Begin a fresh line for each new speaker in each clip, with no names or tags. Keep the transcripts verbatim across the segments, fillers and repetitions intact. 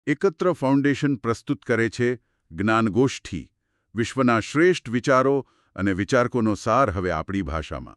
એકત્ર ફાઉન્ડેશન પ્રસ્તુત કરે છે જ્ઞાનગોષ્ઠી, વિશ્વના શ્રેષ્ઠ વિચારો અને વિચારકોનો સાર હવે આપણી ભાષામાં.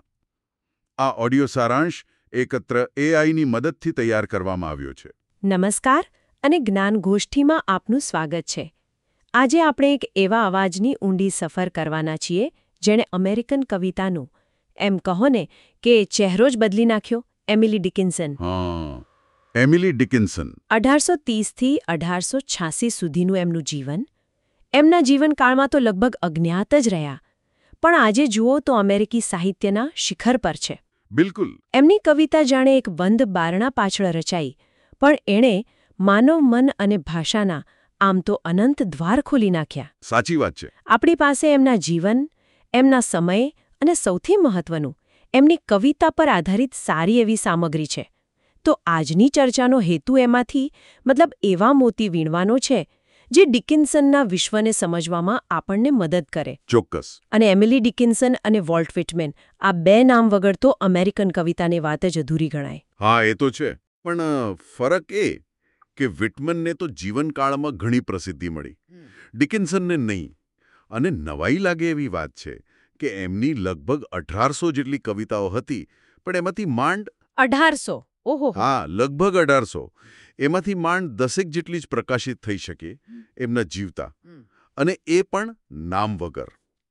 આ ઓડિયો સારાંશ એકત્ર એઆઈની મદદથી તૈયાર કરવામાં આવ્યો છે.
નમસ્કાર અને જ્ઞાનગોષ્ઠીમાં આપનું સ્વાગત છે. આજે આપણે એક એવા અવાજની ઊંડી સફર કરવાના છીએ જેણે અમેરિકન કવિતાનું, એમ કહો ને કે ચહેરો જ બદલી નાખ્યો, એમિલી ડિકિન્સન.
હા, એમિલી ડિકિન્સન.
અઢારસો ત્રીસથી અઢારસો છ્યાસી સુધીનું એમનું જીવન. એમના જીવનકાળમાં તો લગભગ અજ્ઞાત જ રહ્યા, પણ આજે જુઓ તો અમેરિકી સાહિત્યના શિખર પર છે.
બિલકુલ.
એમની કવિતા જાણે એક બંધ બારણા પાછળ રચાઈ, પણ એણે માનવ મન અને ભાષાના આમ તો અનંત દ્વાર ખોલી નાખ્યા.
સાચી વાત છે.
આપણી પાસે એમના જીવન, એમના સમય અને સૌથી મહત્વનું, એમની કવિતા પર આધારિત સારી એવી સામગ્રી છે. તો આજની ચર્ચાનો હેતુ એમાંથી મતલબ એવા મોતી વીણવાનો છે જે ડિકિન્સનના વિશ્વને સમજવામાં આપણને મદદ કરે.
ચોક્કસ.
અને એમિલી ડિકિન્સન અને વોલ્ટ વ્હિટમેન, આ બે નામ વગર તો અમેરિકન કવિતાની વાત જ અધૂરી ગણાય.
હા, એ તો છે. પણ ફરક એ કે વ્હિટમેનને તો જીવનકાળમાં ઘણી પ્રસિદ્ધિ મળી, ડિકિન્સનને નહીં. અને નવાઈ લાગે એવી વાત છે કે એમની લગભગ અઢારસો જેટલી કવિતાઓ હતી, પણ એમાંથી માંડ
અઢારસો ઓહો
હા લગભગ અઢારસો એમાંથી માંડ દસેક જેટલી જ પ્રકાશિત થઈ શકે એમના જીવતા, અને એ પણ નામ વગર,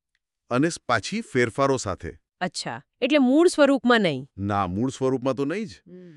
અને પાછી ફેરફારો સાથે.
અચ્છા, એટલે મૂળ સ્વરૂપમાં નહીં?
ના, મૂળ સ્વરૂપમાં તો નહીં જ.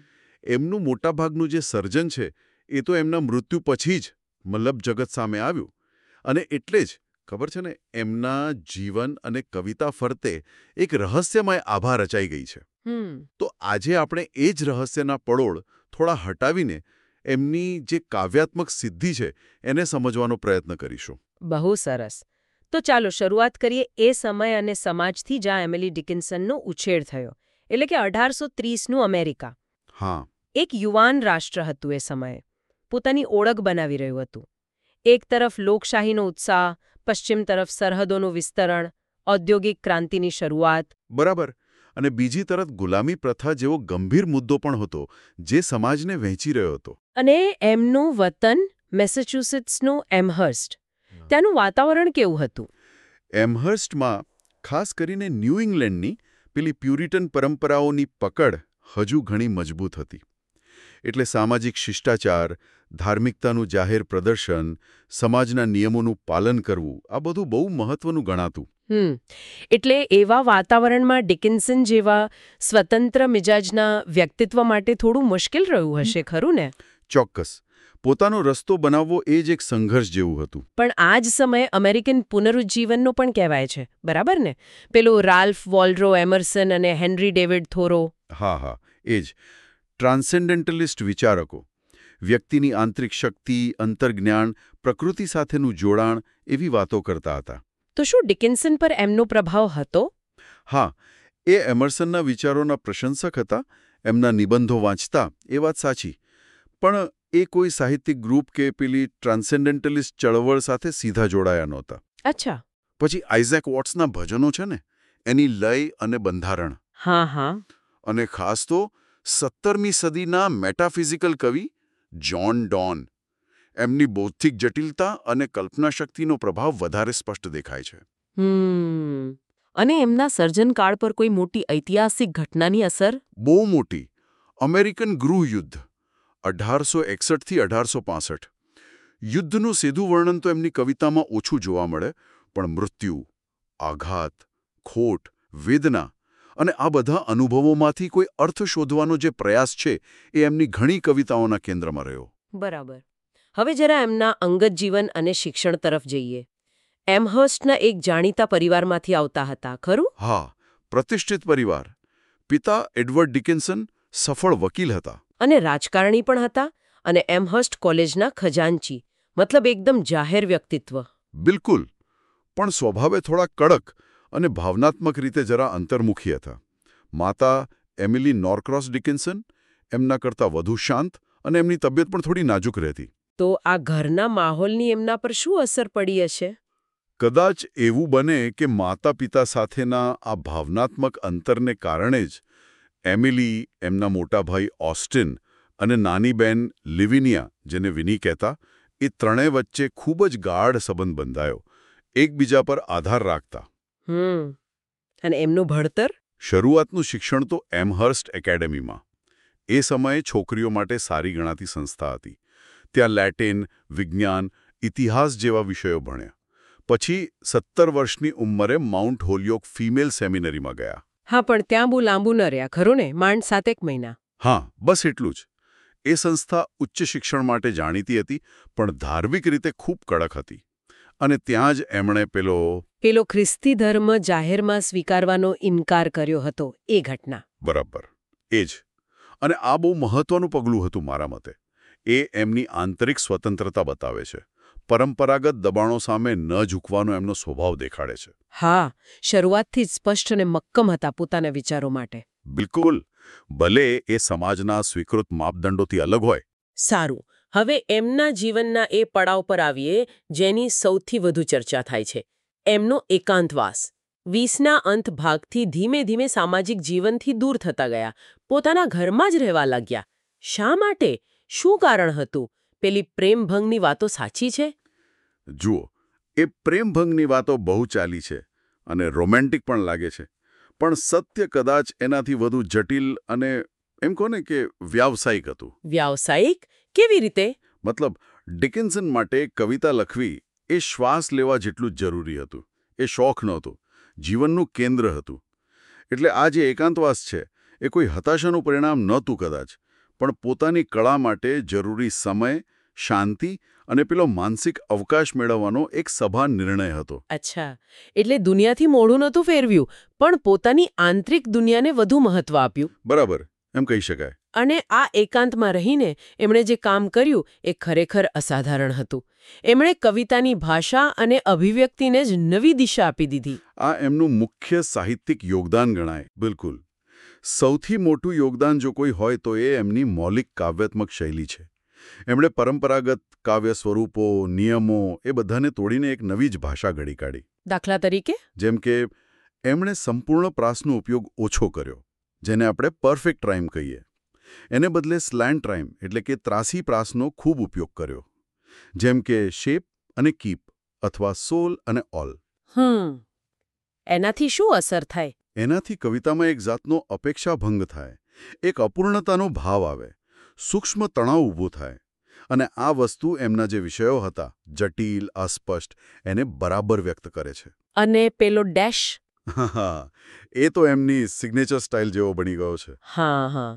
એમનું મોટાભાગનું જે સર્જન છે એ તો એમના મૃત્યુ પછી જ મતલબ જગત સામે આવ્યું, અને એટલે જ ખબર છે ને, એમના જીવન અને કવિતા ફરતે એક રહસ્યમય આભા રચાઈ ગઈ છે. તો આજે આપણે એ જ રહસ્યના પળોળ થોડા હટાવીને એમની જે કાવ્યાત્મક સિદ્ધિ છે એને સમજવાનો પ્રયત્ન કરીશું.
બહુ સરસ. તો ચાલો શરૂઆત કરીએ એ સમય અને સમાજથી જ્યાં એમિલી ડિકિન્સનનો ઉછેર થયો, એટલે કે અઢારસો ત્રીસનું અમેરિકા.
હા.
એક યુવાન રાષ્ટ્ર હતું એ સમયે, પોતાની ઓળખ બનાવી રહ્યું હતું. એક તરફ લોકશાહીનો ઉત્સાહ, પશ્ચિમ તરફ સરહદોનું વિસ્તરણ, ઔદ્યોગિક ક્રાંતિની શરૂઆત.
બરાબર. અને બીજી તરફ ગુલામી પ્રથા જેવો ગંભીર મુદ્દો પણ હતો જે સમાજને વહેંચી રહ્યો હતો.
અને એમનું વતન મેસેચ્યુસેટ્સનું એમહર્સ્ટ, ત્યાંનું વાતાવરણ કેવું હતું?
એમહર્સ્ટમાં ખાસ કરીને ન્યૂ ઇંગ્લેન્ડની પેલી પ્યુરિટન પરંપરાઓની પકડ હજુ ઘણી મજબૂત હતી. એટલે સામાજિક શિષ્ટાચાર, ધાર્મિકતાનું જાહેર પ્રદર્શન, સમાજના નિયમોનું પાલન કરવું, આ બધું બહુ મહત્વનું ગણાતું.
હમ એટલે એવા વાતાવરણમાં ડિકિન્સન જેવા સ્વતંત્ર મિજાજના વ્યક્તિત્વ માટે થોડું મુશ્કેલ રહ્યું હશે, ખરું ને?
ચોક્કસ. પોતાનો રસ્તો બનાવવો એ જ એક સંઘર્ષ જેવું હતું.
પણ આ જ સમયે અમેરિકન પુનરુજ્જીવનનો પણ કહેવાય છે, બરાબર ને? પેલો રાલ્ફ વોલ્ડો એમર્સન અને હેનરી ડેવિડ થોરો.
હા હા, એ જ. ટ્રાન્સેન્ડેન્ટલિસ્ટ વિચારકો. વ્યક્તિની આંતરિક શક્તિ, અંતર્જ્ઞાન, પ્રકૃતિ સાથેનું જોડાણ, એવી વાતો કરતા હતા.
તો શું ડિકિન્સન પર એમનો પ્રભાવ હતો?
હા, એ એમર્સનના વિચારોના પ્રશંસક હતા. એમના નિબંધો વાંચતા, એ વાત સાચી. પણ એ કોઈ સાહિત્યિક ગ્રુપ કે પેલી ટ્રાન્સેન્ડેન્ટલિસ્ટ ચળવળ સાથે સીધા જોડાયા નહોતા.
અચ્છા.
પછી આઇઝેક વોટ્સના ભજનો છે ને, એની લય અને બંધારણ.
હા હા.
અને ખાસ તો સત્તરમી સદીના મેટાફિઝિકલ કવિ જ્હોન ડોન. એમની બૌદ્ધિક જટિલતા અને કલ્પનાશક્તિનો પ્રભાવ વધારે સ્પષ્ટ દેખાય છે.
હમ અને એમના સર્જનકાળ પર કોઈ મોટી ઐતિહાસિક ઘટનાની અસર?
બહુ મોટી. અમેરિકન ગૃહયુદ્ધ અઢારસો એકસઠથી અઢારસો પાસઠ. યુદ્ધનું સીધું વર્ણન તો એમની કવિતામાં ઓછું જોવા મળે, પણ મૃત્યુ, આઘાત, ખોટ, વેદના અને આ બધા અનુભવોમાંથી કોઈ અર્થ શોધવાનો જે પ્રયાસ છે એ એમની ઘણી કવિતાઓના કેન્દ્રમાં રહ્યો.
બરાબર. હવે જરા એમના અંગત જીવન અને શિક્ષણ તરફ જઈએ. એમહર્સ્ટના એક જાણીતા પરિવારમાંથી આવતા હતા, ખરું?
હા, પ્રતિષ્ઠિત પરિવાર. પિતા એડવર્ડ ડિકિન્સન સફળ વકીલ હતા.
અને રાજકારણી પણ હતા, અને એમહર્સ્ટ કોલેજના ખજાનચી, મતલબ એકદમ જાહેર વ્યક્તિત્વ.
બિલકુલ. પણ સ્વભાવે થોડા કડક અને ભાવનાત્મક રીતે જરા અંતર્મુખી હતા. માતા એમિલી નોરક્રોસ ડિકિન્સન એમના કરતાં વધુ શાંત, અને એમની તબિયત પણ થોડી નાજુક રહેતી.
તો આ ઘરના માહોલની એમના પર શું અસર પડી હશે?
કદાચ એવું બને કે માતા પિતા સાથેના આ ભાવનાત્મક અંતરને કારણે જ એમિલી, એમના મોટા ભાઈ ઓસ્ટિન અને નાની બહેન લિવિનિયા, જેને વિની કહેતા, એ ત્રણેય વચ્ચે ખૂબ જ ગાઢ સંબંધ બંધાયો, એકબીજા પર આધાર રાખતા.
હમ અને એમનું ભણતર?
શરૂઆતનું શિક્ષણ તો એમહર્સ્ટ એકેડેમીમાં. એ સમયે છોકરીઓ માટે સારી ગણાતી સંસ્થા હતી. ત્યાં લેટિન, વિજ્ઞાન, ઇતિહાસ જેવા વિષયો ભણ્યા. પછી સત્તર વર્ષની ઉંમરે માઉન્ટ હોલિયોક ફિમેલ સેમિનરીમાં ગયા.
હા, પણ ત્યાં બહુ લાંબુ ન રહ્યા ખરું ને? માંડ સાતેક મહિના.
હા, બસ એટલું જ. એ સંસ્થા ઉચ્ચ શિક્ષણ માટે જાણીતી હતી, પણ ધાર્મિક રીતે ખૂબ કડક હતી. અને ત્યાં જ એમણે પેલો
પેલો ખ્રિસ્તી ધર્મ જાહેરમાં સ્વીકારવાનો ઇનકાર કર્યો હતો, એ ઘટના.
બરાબર, એ જ. અને આ બહુ મહત્વનું પગલું હતું મારા મતે. એ એમની આંતરિક સ્વતંત્રતા બતાવે છે. પરંપરાગત દબાણો સામે ન ઝૂકવાનો એમનો સ્વભાવ દેખાડે છે.
હા, શરૂઆતથી જ સ્પષ્ટ અને મક્કમ હતા પોતાના વિચારો માટે.
બિલકુલ. ભલે એ સમાજના સ્વીકૃત માપદંડોથી અલગ હોય.
સારું, હવે એમના જીવનના એ પડાવ પર આવીએ જેની સૌથી વધુ ચર્ચા થાય છે, એમનો એકાંતવાસ. વીસના અંત ભાગથી ધીમે ધીમે સામાજિક જીવનથી દૂર થતા ગયા, પોતાના ઘરમાં જ રહેવા લાગ્યા. શા માટે? શું કારણ હતું? પેલી પ્રેમભંગની વાતો સાચી છે?
જુઓ, એ પ્રેમભંગની વાતો બહુ ચાલી છે અને રોમેન્ટિક પણ લાગે છે, પણ સત્ય કદાચ એનાથી વધુ જટિલ અને એમ કહો ને કે વ્યાવસાયિક હતું.
વ્યાવસાયિક? કેવી રીતે?
મતલબ, ડિકિન્સન માટે કવિતા લખવી એ શ્વાસ લેવા જેટલું જ જરૂરી હતું. એ શોખ નહોતું, જીવનનું કેન્દ્ર હતું. એટલે આ જે એકાંતવાસ છે એ કોઈ હતાશાનું પરિણામ નહોતું કદાચ, પણ પોતાની કળા માટે જરૂરી સમય, શાંતિ અને પેલો માનસિક અવકાશ મેળવવાનો એક સભાન નિર્ણય હતો.
અચ્છા, એટલે દુનિયાથી મોઢું નહોતું ફેરવ્યું, પણ પોતાની આંતરિક દુનિયાને વધુ મહત્વ આપ્યું.
બરાબર, એમ કહી શકાય.
અને આ એકાંતમાં રહીને એમણે જે કામ કર્યું એ ખરેખર અસાધારણ હતું. એમણે કવિતાની ભાષા અને અભિવ્યક્તિને જ નવી દિશા આપી દીધી.
આ એમનું મુખ્ય સાહિત્યિક યોગદાન ગણાય. બિલકુલ. સૌથી મોટું યોગદાન જો કોઈ હોય તો એ એમની મૌલિક કાવ્યાત્મક શૈલી છે. એમણે પરંપરાગત કાવ્ય સ્વરૂપો, નિયમો એ બધાને તોડીને એક નવી જ ભાષા ઘડી કાઢી.
દાખલા તરીકે?
જેમ કે એમણે સંપૂર્ણ પ્રાસનો ઉપયોગ ઓછો કર્યો, જેને આપણે પરફેક્ટ રાઇમ કહીએ. એને બદલે સ્લેન્ટ રાઇમ એટલે કે ત્રાસી પ્રાસનો ખૂબ ઉપયોગ કર્યો. જેમ કે શેપ અને કીપ અથવા સોલ અને ઓલ.
હમ એનાથી શું અસર થાય?
એનાથી કવિતામાં એક જાતનો અપેક્ષાભંગ થાય, એક અપૂર્ણતાનો ભાવ આવે, સૂક્ષ્મ તણાવ ઊભો થાય. અને આ વસ્તુ એમના જે વિષયો હતા, જટિલ, અસ્પષ્ટ, એને બરાબર વ્યક્ત કરે છે.
અને પેલો ડેશ?
હા, એ તો એમની સિગ્નેચર સ્ટાઇલ જેવો બની ગયો છે.
હા હા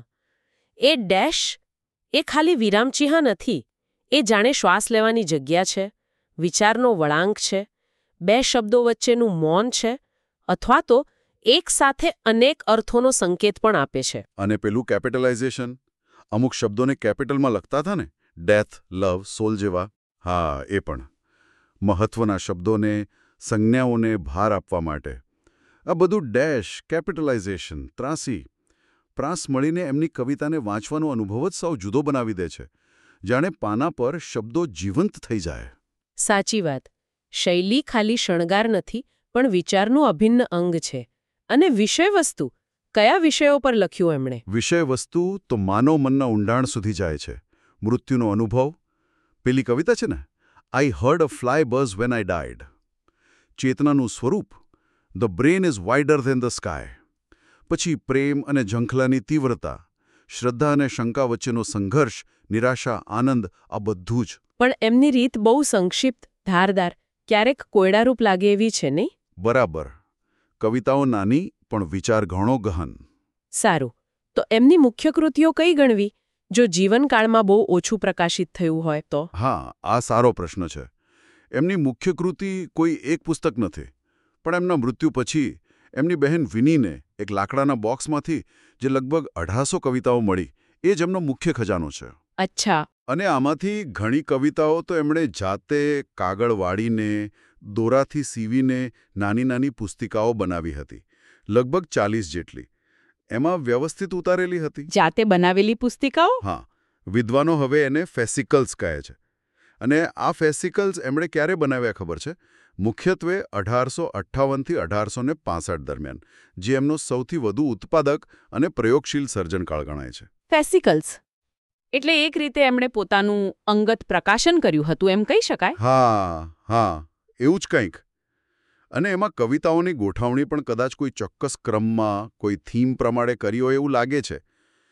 એ ડેશ એ ખાલી વિરામચિહ્ન નથી. એ જાણે શ્વાસ લેવાની જગ્યા છે, વિચારનો વળાંક છે, બે શબ્દો વચ્ચેનું મૌન છે, અથવા તો એક સાથે અનેક અર્થોનો સંકેત પણ આપે છે.
અને પેલું કેપિટલાઇઝેશન, અમુક શબ્દોને કેપિટલમાં લખતા હતા ને, ડેથ, લવ, સોલ જેવા. હા, એ પણ મહત્વના શબ્દોને, સંજ્ઞાઓને ભાર આપવા માટે. આ બધું ડેશ, કેપિટલાઇઝેશન, ત્રાસી, પ્રાસ મળીને એમની કવિતાને વાંચવાનો અનુભવ જ સાવ જુદો બનાવી દે છે. જાણે પાના પર શબ્દો જીવંત થઈ જાય.
સાચી વાત. શૈલી ખાલી શણગાર નથી, પણ વિચારનું અભિન્ન અંગ છે. અને વિષયવસ્તુ? કયા વિષયો પર લખ્યું એમણે?
વિષયવસ્તુ તો માનવ મનના ઊંડાણ સુધી જાય છે. મૃત્યુનો અનુભવ. પેલી કવિતા છે ને, I heard a fly buzz when I died. ચેતનાનું સ્વરૂપ, the brain is wider than the sky. પછી પ્રેમ અને ઝંખલાની તીવ્રતા, શ્રદ્ધા અને શંકા વચ્ચેનો સંઘર્ષ, નિરાશા, આનંદ, આ બધું જ.
પણ એમની રીત બહુ સંક્ષિપ્ત, ધારદાર, ક્યારેક કોયડારૂપ લાગે એવી છે નહીં?
બરાબર. કવિતાઓ નાની, પણ વિચાર ઘણો ગહન.
સારું, તો એમની મુખ્ય કૃતિઓ કઈ ગણવી, જો જીવનકાળમાં બહુ ઓછું પ્રકાશિત થયું હોય તો?
હા, આ સારો પ્રશ્ન છે. એમની મુખ્ય કૃતિ કોઈ એક પુસ્તક નથી, પણ એમના મૃત્યુ પછી એમની બહેન વિનીને એક લાકડાના બોક્સમાંથી જે લગભગ અઢારસો કવિતાઓ મળી, એ જ એમનો મુખ્ય ખજાનો છે.
અચ્છા.
અને આમાંથી ઘણી કવિતાઓ તો એમણે જાતે કાગળ વાળીને, દોરાથી સીવીને નાની નાની પુસ્તિકાઓ બનાવી હતી, લગભગ ચાલીસ જેટલી. એમાં વ્યવસ્થિત ઉતારેલી હતી.
જાતે બનાવેલી પુસ્તિકાઓ?
હા. વિદ્વાનો હવે એને ફેસિકલ્સ કહે છે. અને આ ફેસિકલ્સ એમણે ક્યારે બનાવ્યા ખબર છે? મુખ્યત્વે અઢારસો અઠ્ઠાવનથી અઢારસો પાંસઠ દરમિયાન, જે એમનો સૌથી વધુ ઉત્પાદક અને પ્રયોગશીલ સર્જનકાળ ગણાય છે.
ફેસિકલ્સ
એટલે એક રીતે એમણે પોતાનું અંગત પ્રકાશન કર્યું હતું એમ કહી શકાય.
હા હા એવું જ કંઈક. અને એમાં કવિતાઓની ગોઠવણી પણ કદાચ કોઈ ચોક્કસ ક્રમમાં કોઈ થીમ પ્રમાણે કરી હોય એવું લાગે છે.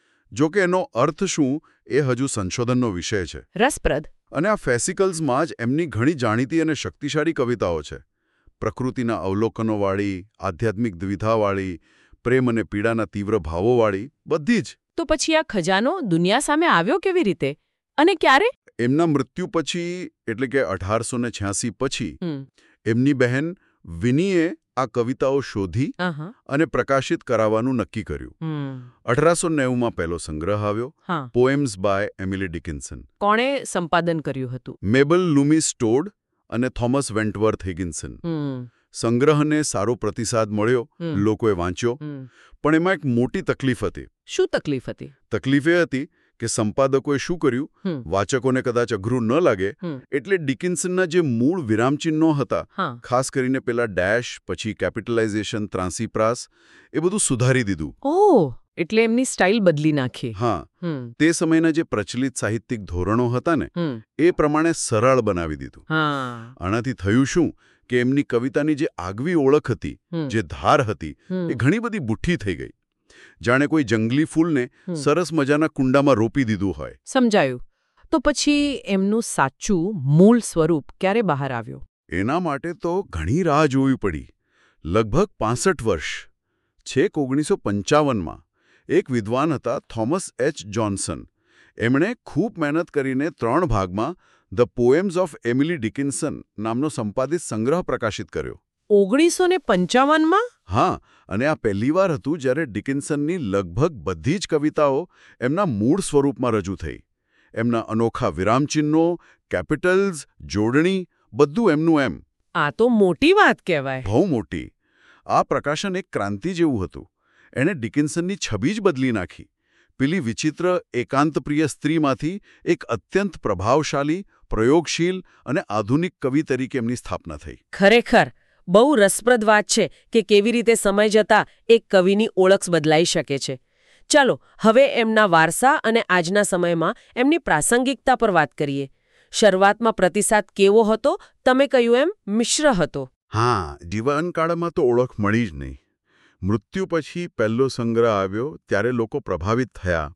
જો કે એનો અર્થ શું એ હજુ સંશોધનનો વિષય છે.
રસપ્રદ.
અને આ ફેસિકલ્સમાં જ એમની ઘણી જાણીતી અને શક્તિશાળી કવિતાઓ છે. પ્રકૃતિના અવલોકનોવાળી, આધ્યાત્મિક દ્વિધાવાળી, પ્રેમ અને પીડાના તીવ્ર ભાવોવાળી, બધી જ.
તો પછી આ ખજાનો દુનિયા સામે આવ્યો કેવી રીતે અને ક્યારે?
એમના મૃત્યુ પછી એટલે કે અઢારસો ને છ્યાસી પછી
હમ.
એમની બહેન વિનીએ આ કવિતાઓ શોધી
આહા.
અને પ્રકાશિત કરાવવાનું નક્કી કર્યું.
હમ.
અઢારસો નેવુંમાં પહેલો સંગ્રહ આવ્યો,
હા.
Poems by Emily Dickinson.
કોણે સંપાદન કર્યું હતું?
મેબલ લુમીસ ટોડ અને થોમસ વેન્ટવર્થ હિગિન્સન.
હમ.
સંગ્રહને સારો પ્રતિસાદ મળ્યો,
હમ.
લોકોએ વાંચ્યો,
હમ.
પણ એમાં એક મોટી તકલીફ હતી.
શું તકલીફ હતી?
તકલીફ એ હતી કે સંપાદકોએ શું કર્યું,
હમ.
વાચકોને કદાચ અઘરું ન લાગે
હમ.
એટલે ડિકિન્સનના જે મૂળ વિરામચિહ્નો હતા,
હા.
ખાસ કરીને પેલા ડેશ, પછી કેપિટલાઇઝેશન, ત્રાંસીપ્રાસ, એ બધું સુધારી દીધું.
ઓહ, એટલે એમની સ્ટાઇલ બદલી નાખી.
હા,
હમ.
તે સમયના જે પ્રચલિત સાહિત્યિક ધોરણો હતા ને
હમ.
એ પ્રમાણે સરળ બનાવી દીધું.
હા.
આનાથી થયું શું કે એમની કવિતાની જે આગવી ઓળખ હતી,
હમ.
જે ધાર હતી,
હમ.
એ ઘણી બધી બુઠ્ઠી થઈ ગઈ. જાણે કોઈ જંગલી ફૂલને
હમ.
સરસ મજાના કુંડામાં રોપી દીધું હોય.
સમજાયું. તો પછી એમનું સાચું મૂળ સ્વરૂપ ક્યારે બહાર આવ્યો?
એના માટે તો ઘણી રાહ જોવી પડી. લગભગ પાંસઠ વર્ષ. છેક ઓગણીસો પંચાવનમાં એક વિદ્વાન હતા થોમસ એચ જોન્સન. એમણે ખૂબ મહેનત કરીને ત્રણ ભાગમાં the poems of Emily Dickinson નામનો સંપાદિત સંગ્રહ પ્રકાશિત કર્યો.
ઓગણીસો ને પંચાવનમાં?
હા, અને આ પહેલીવાર હતું જ્યારે ડિકિન્સનની લગભગ બધી જ કવિતાઓ એમના મૂળ સ્વરૂપમાં રજૂ થઈ. એમના અનોખા વિરામચિહ્નો, કેપિટલ્સ, જોડણી, બધું એમનું એમ.
આ તો મોટી વાત કહેવાય.
બહુ મોટી. આ પ્રકાશન એક ક્રાંતિ જેવું હતું. એણે ડિકિન્સનની છબી જ બદલી નાખી. પેલી વિચિત્ર એકાંતપ્રિય સ્ત્રીમાંથી એક અત્યંત પ્રભાવશાળી, પ્રયોગશીલ અને આધુનિક કવિ તરીકે એમની સ્થાપના થઈ.
ખરેખર બહુ રસપ્રદ વાત છે કે કેવી રીતે સમય જતાં એક કવિની ઓળખ બદલાઈ શકે છે. ચાલો હવે એમના વારસા અને આજના સમયમાં એમની પ્રાસંગિકતા પર વાત કરીએ. શરૂઆતમાં પ્રતિસાદ કેવો હતો? તમે કહ્યું એમ મિશ્ર હતો.
હા, જીવનકાળમાં તો ઓળખ મળી જ નહીં. મૃત્યુ પછી પહેલો સંગ્રહ આવ્યો ત્યારે લોકો પ્રભાવિત થયા,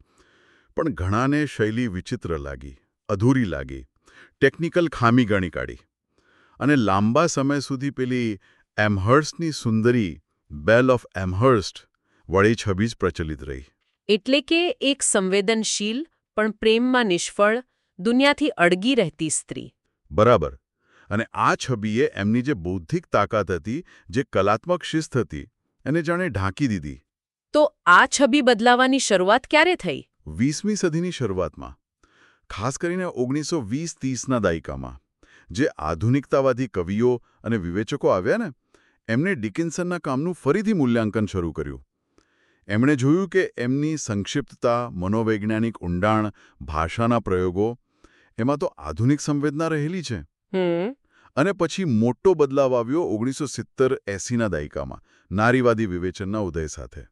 પણ ઘણાને શૈલી વિચિત્ર લાગી, અધૂરી લાગી, ટેકનિકલ ખામી ગણી કાઢી. અને લાંબા સમય સુધી પેલી એમહર્સ્ટની સુંદરી બેલ ઓફ એમહર્સ્ટ વળી છબી જ પ્રચલિત રહી.
એટલે કે એક સંવેદનશીલ પણ પ્રેમમાં નિષ્ફળ, દુનિયાથી અળગી રહેતી સ્ત્રી.
બરાબર. અને આ છબીએ એમની જે બૌદ્ધિક તાકાત હતી, જે કલાત્મક શિસ્ત હતી, એને જાણે ઢાંકી દીધી.
તો આ છબી બદલાવાની શરૂઆત ક્યારે થઈ?
વીસમી સદીની શરૂઆતમાં, ખાસ કરીને ઓગણીસો વીસ ત્રીસના દાયકામાં, જે આધુનિકતાવાદી કવિઓ અને વિવેચકો આવ્યા ને, એમણે ડિકિન્સનના કામનું ફરીથી મૂલ્યાંકન શરૂ કર્યું. એમણે જોયું કે એમની સંક્ષિપ્તતા, મનોવૈજ્ઞાનિક ઊંડાણ, ભાષાના પ્રયોગો, એમાં તો આધુનિક સંવેદના રહેલી છે.
હમ.
અને પછી મોટો બદલાવ આવ્યો ઓગણીસો સિત્તેર એંસીના દાયકામાં, નારીવાદી વિવેચનના ઉદય સાથે.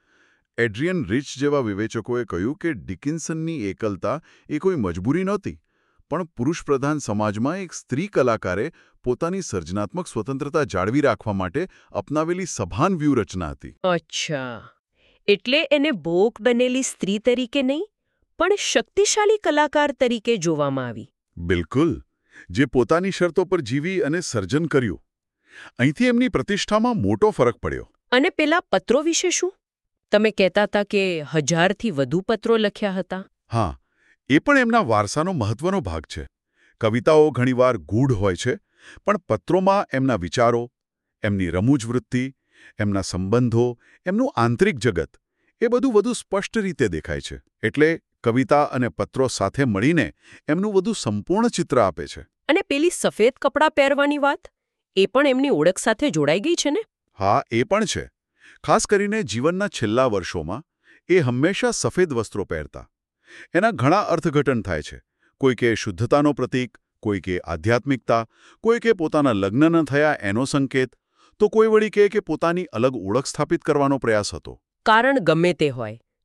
એડ્રિયન રિચ જેવા વિવેચકોએ કહ્યું કે ડિકિન્સનની એકલતા એ કોઈ મજબૂરી નહોતી, પણ પુરુષપ્રધાન સમાજમાં એક સ્ત્રી કલાકારે પોતાની સર્જનાત્મક સ્વતંત્રતા જાળવી રાખવા માટે અપનાવેલી સભાન વ્યૂહરચના હતી.
અચ્છા, એટલે એને ભોગ બનેલી સ્ત્રી તરીકે નહીં, પણ શક્તિશાળી કલાકાર તરીકે જોવામાં આવી.
બિલકુલ, જે પોતાની શરતો પર જીવી અને સર્જન કર્યું. અહીંથી એમની પ્રતિષ્ઠામાં મોટો ફરક પડ્યો.
અને પેલા પત્રો વિશે શું? તમે કહેતા હતા કે હજારથી વધુ પત્રો લખ્યા હતા.
હા, એ પણ એમના વારસાનો મહત્વનો ભાગ છે. કવિતાઓ ઘણીવાર ગૂઢ હોય છે, પણ પત્રોમાં એમના વિચારો, એમની રમૂજ વૃત્તિ, એમના સંબંધો, એમનું આંતરિક જગત, એ બધું વધુ સ્પષ્ટ રીતે દેખાય છે. એટલે કવિતા અને પત્રો સાથે મળીને એમનું વધુ સંપૂર્ણ ચિત્ર આપે છે.
અને પેલી સફેદ કપડાં પહેરવાની વાત, એ પણ એમની ઓળખ સાથે જોડાઈ ગઈ છે ને?
હા, એ પણ છે. ખાસ કરીને જીવનના છેલ્લા વર્ષોમાં એ હંમેશા સફેદ વસ્ત્રો પહેરતા. એના ઘણા અર્થઘટન થાય છે. કોઈ કે શુદ્ધતાનો પ્રતીક, કોઈ કે આધ્યાત્મિકતા, કોઈ કે પોતાના લગ્ન ન થયા એનો સંકેત, તો કોઈ વળી કહે કે પોતાની અલગ ઓળખ સ્થાપિત કરવાનો પ્રયાસ હતો.
કારણ ગમે તે હોય,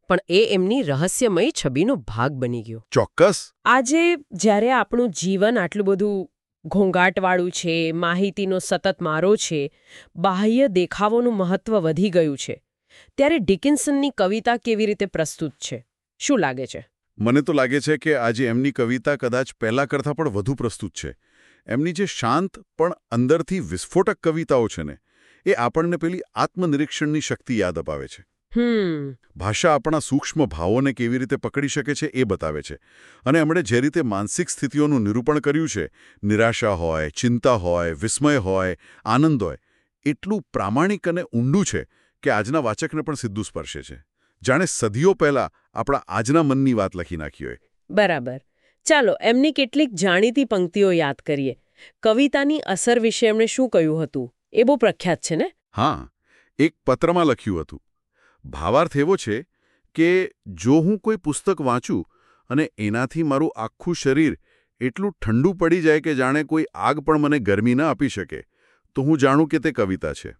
પણ એ એમની રહસ્યમય છબીનો ભાગ બની ગયો.
ચોક્કસ.
આજે જ્યારે આપણું જીવન આટલું બધું ઘોંઘાટવાળું છે, માહિતીનો સતત મારો છે, બાહ્ય દેખાવોનું મહત્વ વધી ગયું છે, ત્યારે ડિકિન્સનની કવિતા કેવી રીતે પ્રસ્તુત છે? શું લાગે છે?
મને તો લાગે છે કે આજે એમની કવિતા કદાચ પહેલા કરતાં પણ વધુ પ્રસ્તુત છે. એમની જે શાંત પણ અંદરથી વિસ્ફોટક કવિતાઓ છે ને, એ આપણને પેલી આત્મનિરીક્ષણની શક્તિ યાદ અપાવે છે.
હમ
ભાષા આપણા સૂક્ષ્મ ભાવોને કેવી રીતે પકડી શકે છે એ બતાવે છે. અને એમણે જે રીતે માનસિક સ્થિતિઓનું નિરૂપણ કર્યું છે, નિરાશા હોય, ચિંતા હોય, વિસ્મય હોય, આનંદ હોય, એટલું પ્રામાણિક અને ઊંડું છે કે આજના વાચકને પણ સીધું સ્પર્શે છે. જાણે સદીઓ પહેલા આપણા આજના મનની વાત લખી નાખી હોય.
બરાબર. ચાલો એમની કેટલીક જાણીતી પંક્તિઓ યાદ કરીએ. કવિતાની અસર વિશે એમણે શું કહ્યું હતું? એ બહુ પ્રખ્યાત છે ને?
હા, એક પત્રમાં લખ્યું હતું. ભાવાર્થ એવો છે કે જો હું કોઈ પુસ્તક વાંચું અને એનાથી મારું આખું શરીર એટલું ઠંડુ પડી જાય કે જાણે કોઈ આગ પણ મને ગરમી ન આપી શકે, તો હું જાણું કે તે કવિતા છે.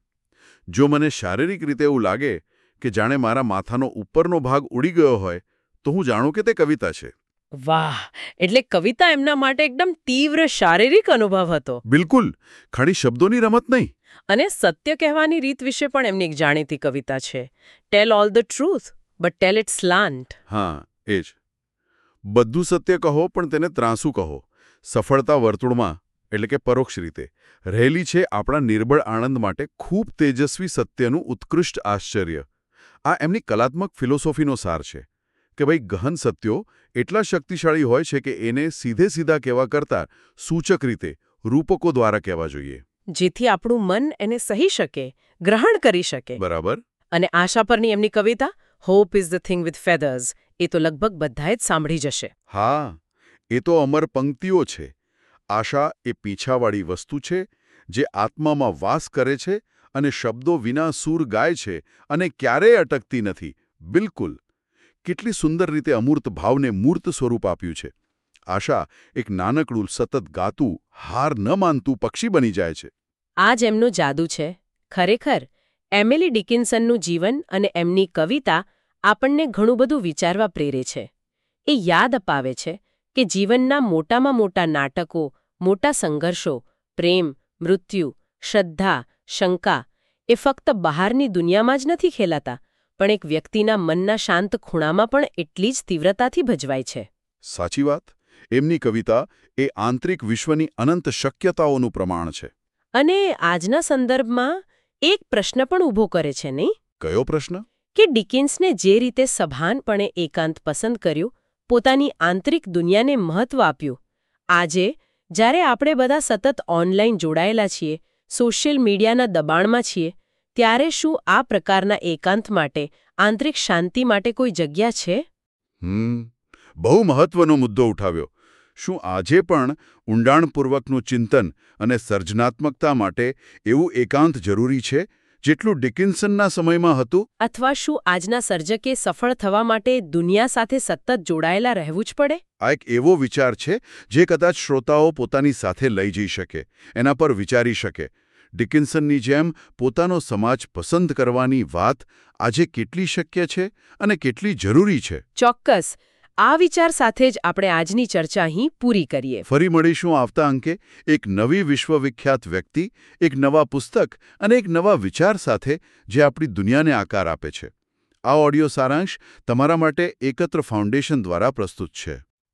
જો મને શારીરિક રીતે એવું લાગે કે જાણે મારા માથાનો ઉપરનો ભાગ ઉડી ગયો હોય, તો હું જાણું કે તે કવિતા છે.
વાહ! એટલે કવિતા એમના માટે એકદમ તીવ્ર શારીરિક અનુભવ હતો.
બિલકુલ. ખાલી શબ્દોની રમત નહીં.
અને સત્ય કહેવાની રીત વિશે પણ એમની એક જાણીતી કવિતા છે. Tell all the truth but tell it slant.
હા, એ જ. બધું સત્ય કહો પણ તેને ત્રાંસુ કહો. સફળતા વર્તુળમાં એટલે કે પરોક્ષ રીતે રહેલી છે આપણા નિર્બળ આનંદ માટે ખૂબ તેજસ્વી સત્યનું ઉત્કૃષ્ટ આશ્ચર્ય. આ એમની કલાત્મક ફિલોસોફીનો સાર છે કે ભાઈ ગહન સત્યો એટલા શક્તિશાળી હોય છે કે એને સીધે સીધા કહેવા કરતાં સૂચક રીતે રૂપકો દ્વારા કહેવા જોઈએ,
જેથી આપણું મન એને સહી શકે, ગ્રહણ કરી શકે.
બરાબર.
અને આશા પરની એમની કવિતા hope is the thing with feathers, એ તો લગભગ બધાએ જ સાંભળી જશે.
હા, એ તો અમર પંક્તિઓ છે. આશા એ પીછાવાળી વસ્તુ છે જે આત્મામાં વાસ કરે છે અને શબ્દો વિના સૂર ગાય છે અને ક્યારેય અટકતી નથી. બિલકુલ. કેટલી સુંદર રીતે અમૂર્ત ભાવને મૂર્ત સ્વરૂપ આપ્યું છે. આશા એક નાનકડું સતત ગાતું, હાર ન માનતું પક્ષી બની જાય છે.
આ જ એમનું જાદુ છે. ખરેખર એમિલી ડિકિન્સનનું જીવન અને એમની કવિતા આપણને ઘણું બધું વિચારવા પ્રેરે છે. એ યાદ અપાવે છે કે જીવનના મોટામાં મોટા નાટકો, મોટા સંઘર્ષો, પ્રેમ, મૃત્યુ, શ્રદ્ધા, શંકા એ ફક્ત બહારની દુનિયામાં જ નથી ખેલાતા, પણ એક વ્યક્તિના મનના શાંત ખૂણામાં પણ એટલી જ તીવ્રતાથી ભજવાય છે.
સાચી વાત. એમની કવિતા એ આંતરિક વિશ્વની અનંત શક્યતાઓનું પ્રમાણ છે.
અને આજના સંદર્ભમાં એક પ્રશ્ન પણ ઊભો કરે છે, નહીં?
કયો પ્રશ્ન?
કે ડિકિન્સને જે રીતે સભાનપણે એકાંત પસંદ કર્યું, પોતાની આંતરિક દુનિયાને મહત્વ આપ્યું, આજે જ્યારે આપણે બધા સતત ઓનલાઈન જોડાયેલા છીએ, સોશિયલ મીડિયાના દબાણમાં છીએ, ત્યારે શું આ પ્રકારના એકાંત માટે, આંતરિક શાંતિ માટે કોઈ જગ્યા છે?
હમ બહુ મહત્વનો મુદ્દો ઉઠાવ્યો. શું આજે પણ ઊંડાણપૂર્વકનું ચિંતન અને સર્જનાત્મકતા માટે એવું એકાંત જરૂરી છે જેટલું ડિકિન્સનના સમયમાં હતું?
અથવા શું આજના સર્જકે સફળ થવા માટે દુનિયા સાથે સતત જોડાયેલા રહેવું જ પડે?
આ એક એવો વિચાર છે જે કદાચ શ્રોતાઓ પોતાની સાથે લઈ જઈ શકે, એના પર વિચારી શકે. ડિકિન્સનની જેમ પોતાનો સમાજ પસંદ કરવાની વાત આજે કેટલી શક્ય છે અને કેટલી જરૂરી છે?
ચોક્કસ. આ વિચાર સાથે જ આપણે આજની ચર્ચા અહીં પૂરી કરીએ.
ફરી મળીશું આવતા અંકે એક નવી વિશ્વવિખ્યાત વ્યક્તિ, એક નવા પુસ્તક અને એક નવા વિચાર સાથે જે આપણી દુનિયાને આકાર આપે છે. આ ઓડિયો સારાંશ તમારા માટે એકત્ર ફાઉન્ડેશન દ્વારા પ્રસ્તુત છે.